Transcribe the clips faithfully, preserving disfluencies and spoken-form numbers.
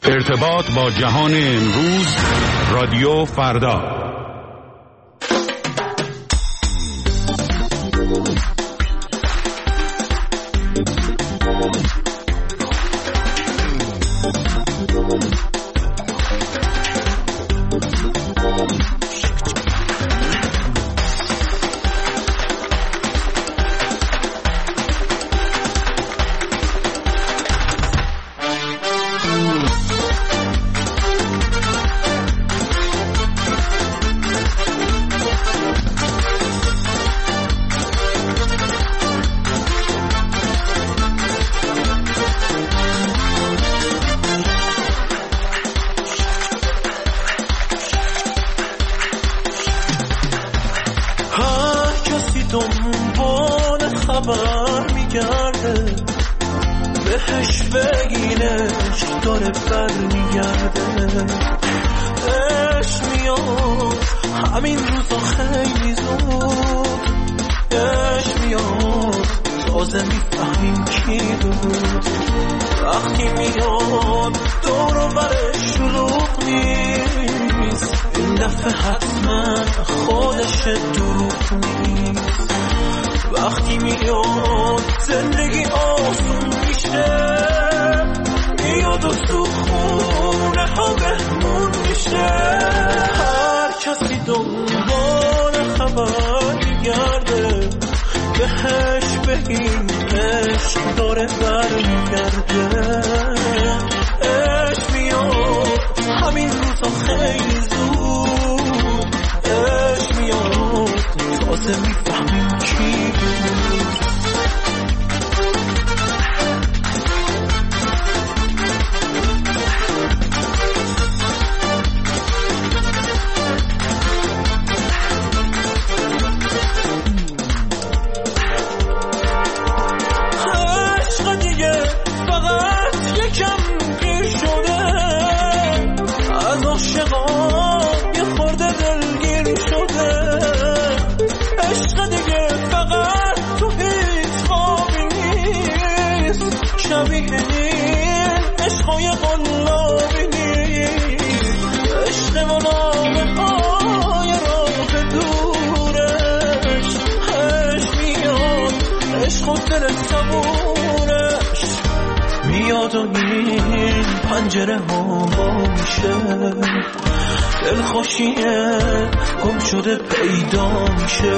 ارتباط با جهان امروز، رادیو فردا. پنجره ها میشه دلخوشیه گم شده پیدا میشه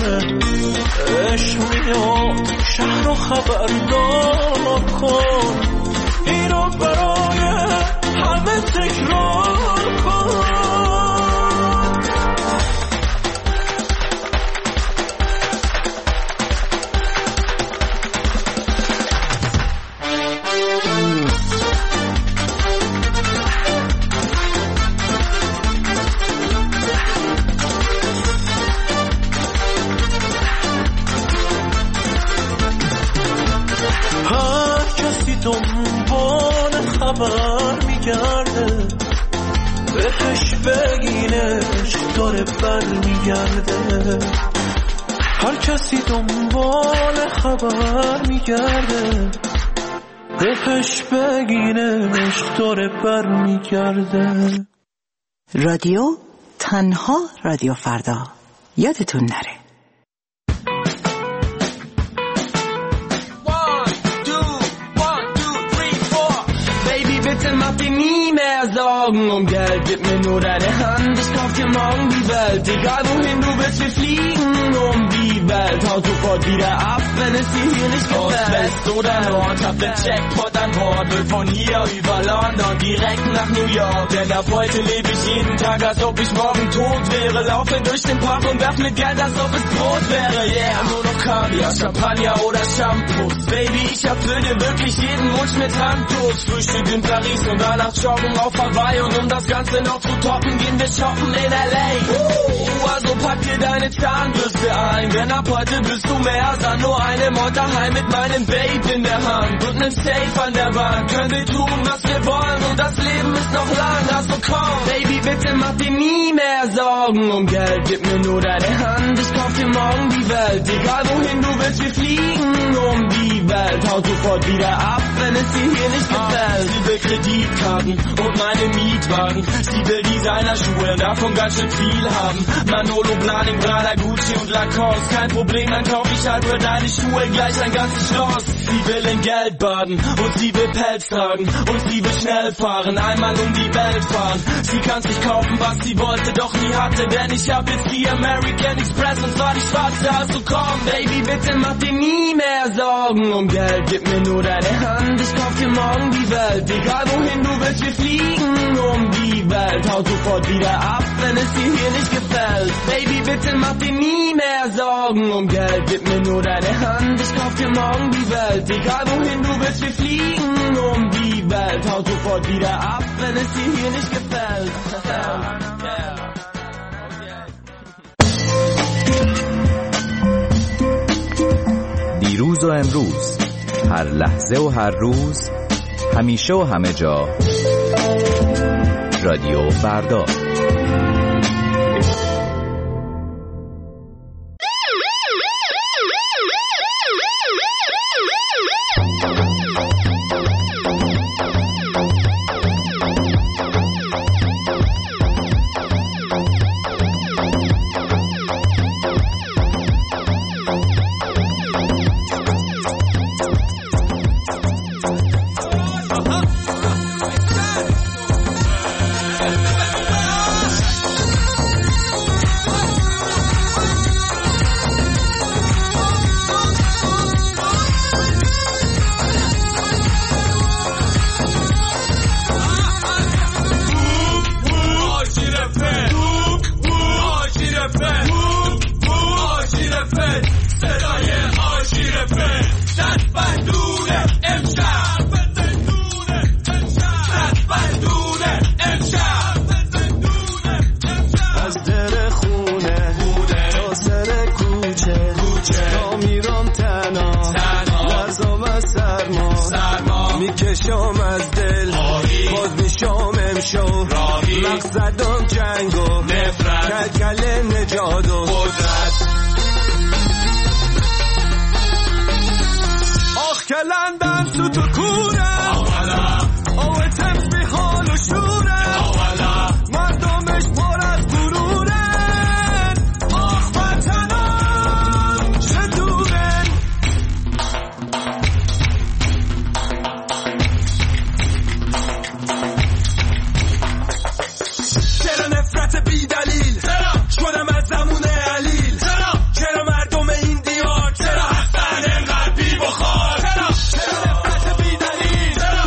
عشق میاد شهر رو خبردار کن اینو برای همه تکرار کن دنبال خبر میگرده بهش بگینش داره بر میگرده هر کسی دنبال خبر میگرده بهش بگینش داره بر میگرده. رادیو تنها رادیو فردا، یادتون نره. Mach dir nie mehr Sorgen um Geld, gib mir nur deine Hand, ich kauf dir morgen die Welt. Egal wohin du willst, wir fliegen um die Welt. Haut sofort wieder ab, wenn es dir hier nicht gefällt. Ost, West oder Nord, hab den Jackpot an Bord. Will von hier über London direkt nach New York. Denn ab heute lebe ich jeden Tag, als ob ich morgen tot wäre. Laufe durch den Park und werf mit Geld, als ob es Brot wäre. Yeah, nur noch Kaviar, Champagner oder Shampoos. Baby, ich erfülle wirklich jeden Wunsch mit Handtuch. Frühstück in Paris und danach joggen auf Hawaii. Und um das Ganze noch zu toppen, gehen wir shoppen in L A. Uh, also pack dir deine Zahnbürste ein, denn ab heute bist du mehr als nur eine Mod daheim mit meinem Babe in der Hand und nem Safe an der Wand. Können wir tun, was wir wollen und das Leben ist noch lang, also komm. Baby, bitte mach mach dir nie mehr Sorgen um Geld, gib mir nur deine Hand, ich kauf dir morgen die Welt, egal wohin du willst, wir fliegen um die Welt, haut sofort wieder ab, wenn es dir hier nicht gefällt. Sie will Kreditkarten und meine Mietwagen, sie will Designerschuhe, davon ganz schön viel haben, Manolo, Blahnik, Prada, Gucci und Lacoste, kein Problem, dann kauf ich halt für deine Schuhe gleich ein ganzes Schloss. Sie will in Geld baden und sie will Pelz tragen und sie will schnell fahren, einmal um die Welt fahren. Sie kann sich kaufen, was sie wollte, doch nie hatte, denn ich hab jetzt die American Express und zwar die schwarze. Also komm, Baby, bitte mach dir nie mehr Sorgen um Geld, gib mir nur deine Hand, ich kauf dir morgen die Welt, egal wohin du willst, wir fliegen um die Welt, haut sofort wieder ab, wenn es dir hier nicht gefällt. Baby, bitte mach dir nie mehr Sorgen um Geld, gib mir nur deine Hand, ich kauf dir morgen die Welt, egal wohin du willst, wir fliegen um die Welt, haut sofort wieder ab, wenn es dir hier nicht gefällt. دیروز و امروز، هر لحظه و هر روز، همیشه و همه جا، رادیو فردا. میکشم از دل باز میشم امشو مقصدم جنگ و نفرت کلکل نجات و قدرت آخ کلندن تو تو کوره آوه تمس بی حال و شوره مردمش پر از غرورن آخ وطنم چه دورن چرا نفرت بی دلیل شدم از زمون علیل چرا مردم این دیار چرا هستن انقدر بی بخار چرا نفرت بی دلیل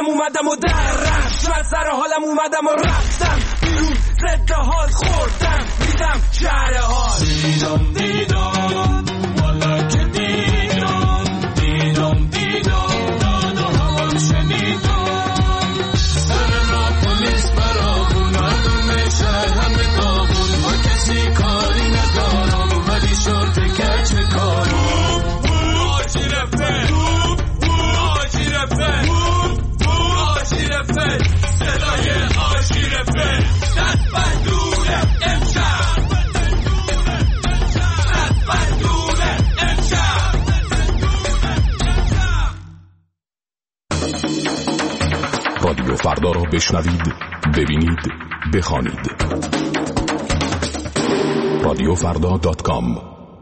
اومدم و در رفت سر حالم اومدم و رفتم بیرون ضد حال خوردم دیدم شهر حال دیدم دیدم والا که دیدم دیدم دیدم داد و هوام شنیدم سر را پلیس برابون مردم شهر همه داغون با کسی کاری ندارم ولی شرطه کچه کارم آجی رفت آجی رفت آجی رفت صدای آجی رفت دست بندونه امشب دست بندونه امشب رادیو فردا را بشنوید، ببینید، بخوانید. رادیو فردا دات کام.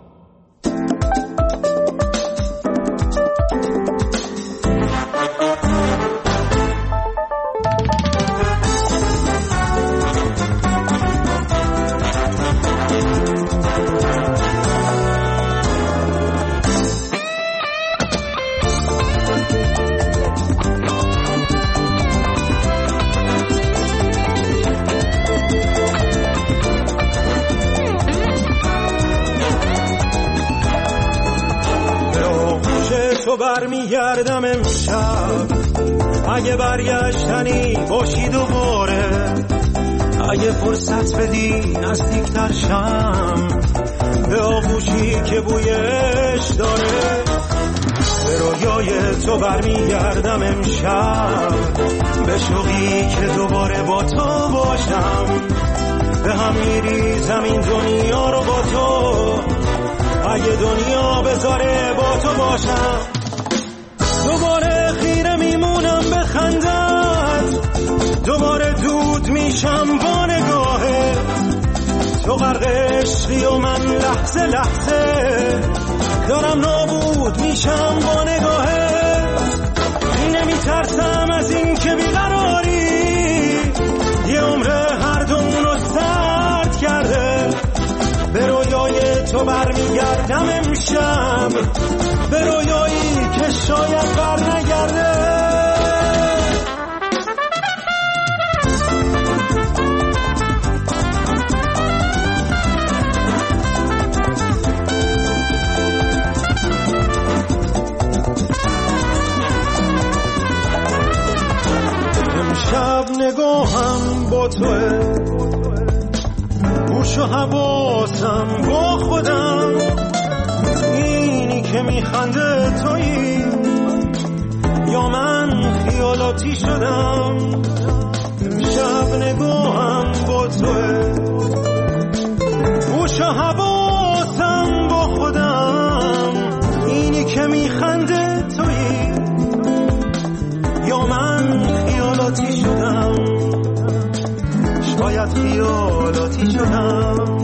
تو برمیگردم امشب اگه برگشتنی باشی دوباره اگه فرصت بدی نزدیکتر شم به آغوشی که بویش داره به رویای تو برمیگردم امشب به شوقی که دوباره با تو باشم به هم میریزم این دنیا رو با تو اگه دنیا بذاره با تو باشم دوباره خیره میمونم به خندت دوباره دود میشم با نگاهت تو غرق عشقی و من لحظه لحظه دارم نابود میشم با نگاهت نمیترسم از این که بیقراری یه عمر هر دومونو سرد کرده به رویای تو برمیگردم امشب به رویایی که شاید بر نگرده امشب نگاهم با توه گوش و حواسم با خودم اینی که میخنده تویی یا من خیالاتی شدم امشب نگاهم با توه گوش و حواسم با خودم اینی که میخنده تویی یا من خیالاتی شدم شاید خیالاتی شدم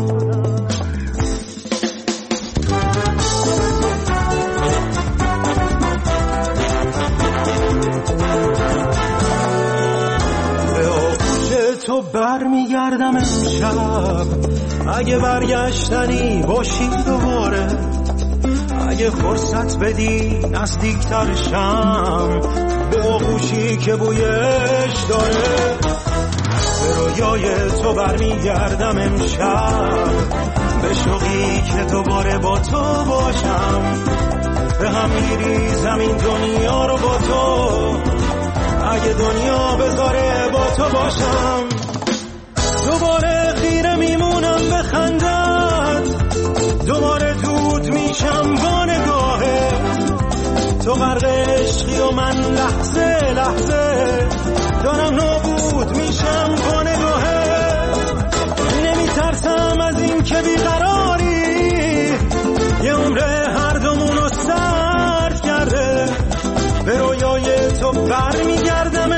به آغوش تو برمیگردم امشب اگه برگشتنی باشی دوباره اگه فرصت بدی نزدیکتر شم به آغوشی که بویش داره به رویای تو برمیگردم امشب به شوقی که دوباره با تو باشم به هم میریزم این دنیا رو با تو اگه دنیا بذاره با تو باشم دوباره خیره میمونم به خندت دوباره دود میشم با نگاهت تو غرق عشقی و من لحظه لحظه دارم نابود میشم با نگاهت نمیترسم از این که بیقراری یه عمر هر دومونو سرد کرده به رویای تو برمیگردم